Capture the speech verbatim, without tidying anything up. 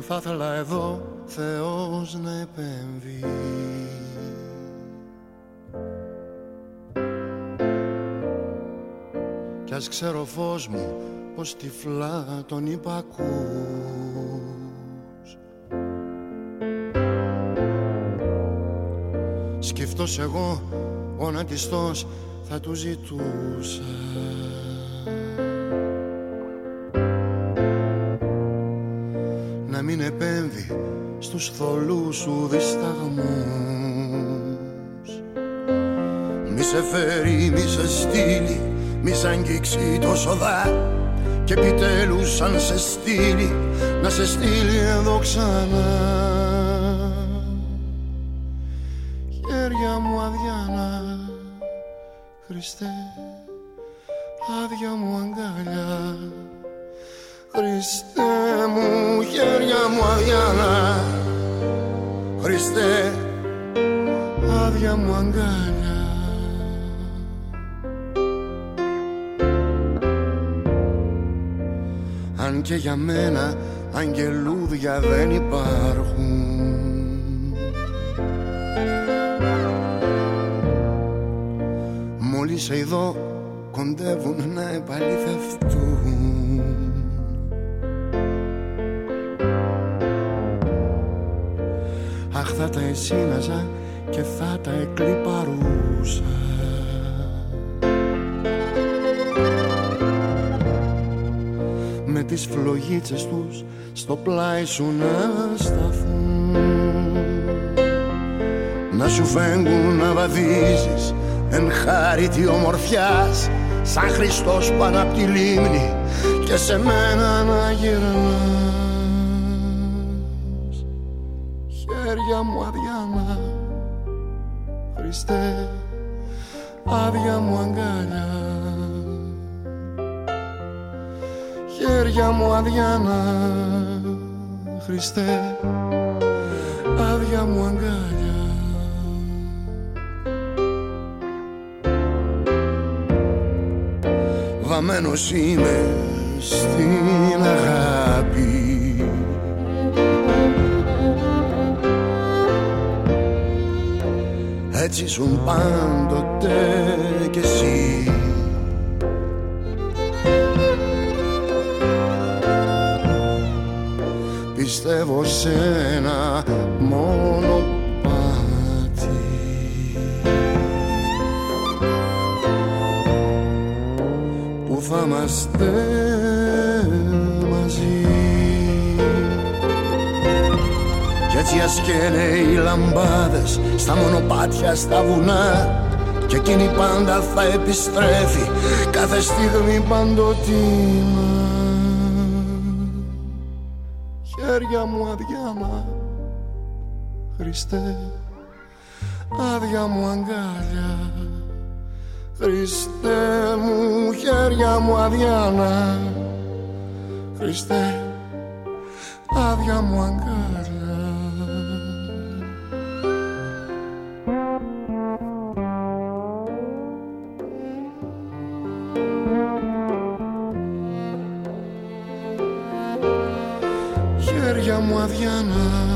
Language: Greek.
θα ήθελα εδώ Θεός να επέμβει. Κι ας ξέρω φως μου πως τυφλά τον υπακούς. Σκεφτός εγώ γονατιστός θα του ζητούσα να μην επέμβει στους θολούς σου δισταγμούς. Μη σε φέρει, μη σε στείλει, μη σ' αγγίξει το σοδά και επιτέλους αν σε στείλει να σε στείλει εδώ ξανά. Χέρια μου αδιάνα, Χριστέ, άδεια μου αγκάλια. Χριστέ μου, χέρια μου αδιάνα, Χριστέ, άδεια μου αγκάλια. Αν και για μένα αγγελούδια δεν υπάρχουν, μόλις σε ειδώ κοντεύουν να επαληθευτούν. Αχ, θα τα εσύναζα και θα τα εκλιπαρούσα. Με τις φλογίτσες τους στο πλάι σου να σταθούν, να σου φέγγουν να βαδίζεις εν χάρητη ομορφιάς, σαν Χριστός πάνω απ' τη λίμνη και σε μένα να γυρνάς. Χέρια μου αδιάνα, Χριστέ, άδεια μου αγκάλια. Χέρια μου αδιάνα, Χριστέ, άδεια μου αγκάλια. Βαμμένος είμαι στην αγάπη, έτσι ήσουν πάντοτε κι εσύ. Πιστεύω σε ένα μονοπάτι που θα είμαστε μαζί, κι έτσι ας καίνε οι λαμπάδες στα μονοπάτια στα βουνά, και εκείνη πάντα θα επιστρέφει κάθε στιγμή παντοτινά. Χέρια μου αδιάνα, Χριστέ, άδεια μου αγκάλια. Χριστέ μου, χέρια μου αδιάνα, Χριστέ, άδεια μου αγκάλια. Χέρια μου αδιάνα,